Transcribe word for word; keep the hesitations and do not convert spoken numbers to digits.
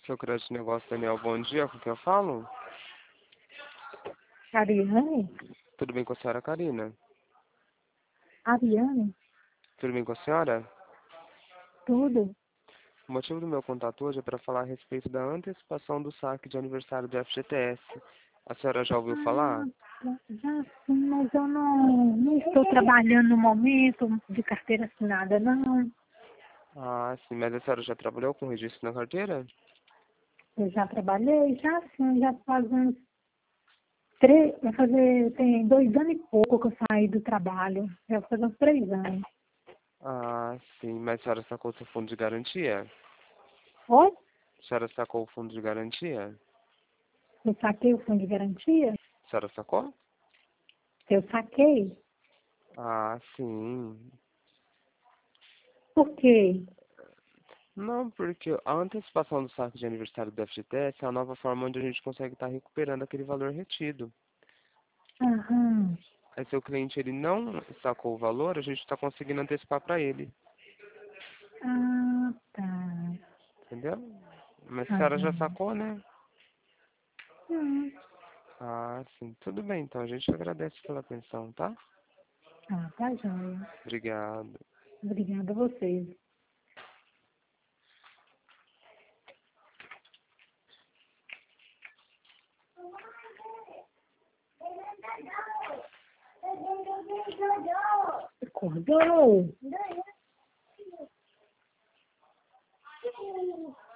Seu crédito negócio, Daniel, bom dia, com quem eu falo? Ariane? Tudo bem com a senhora, Karina? Ariane? Tudo bem com a senhora? Tudo? O motivo do meu contato hoje é para falar a respeito da antecipação do saque de aniversário do F G T S. A senhora já ouviu falar? Ah, já sim, mas eu não, não estou trabalhando no momento de carteira assinada, não. Ah, sim, mas a senhora já trabalhou com registro na carteira? Eu já trabalhei, já sim, já faz uns três, vai fazer, tem dois anos e pouco que eu saí do trabalho. Já faz uns três anos. Ah, sim, mas a senhora sacou o seu fundo de garantia? Oi? A senhora sacou o fundo de garantia? Eu saquei o fundo de garantia? A senhora sacou? Eu saquei. Ah, sim. Por quê? Não, porque a antecipação do saque de aniversário do F G T S é a nova forma onde a gente consegue estar recuperando aquele valor retido. Aham. Aí se o cliente ele não sacou o valor, a gente está conseguindo antecipar para ele, Ah, tá. entendeu? Mas a senhora já Aham. sacou, né? Hum. Ah, sim. Tudo bem, então a gente agradece pela atenção, tá? Ah, tá joia. Obrigado. Obrigada a vocês. Acordou?